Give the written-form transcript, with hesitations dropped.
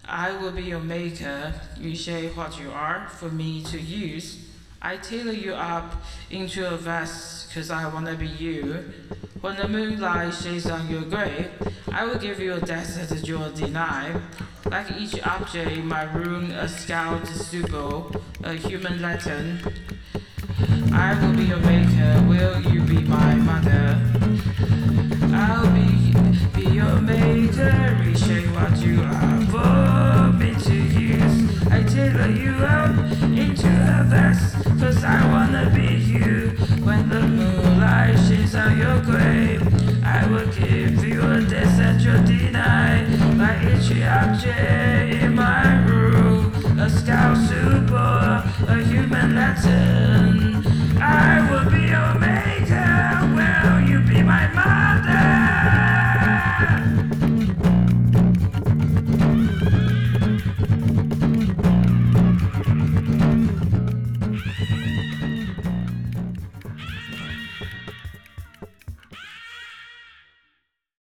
I will be your maker. You shape what you are for me to use. I tailor you up into a vest because I wanna be you. When the moonlight shades on your grave, I will give you a desert that you'll deny. Like each object in my room, a scout symbol, a human Latin. I will be your maker. Will you be my mother? I'll be your maker, reshape what you are for me to use. I tailor you up into a vest, cause I wanna be you. When the moonlight shines on your grave, I will give you a desert you'll deny. Like each object in my room, a scout super, a human letter.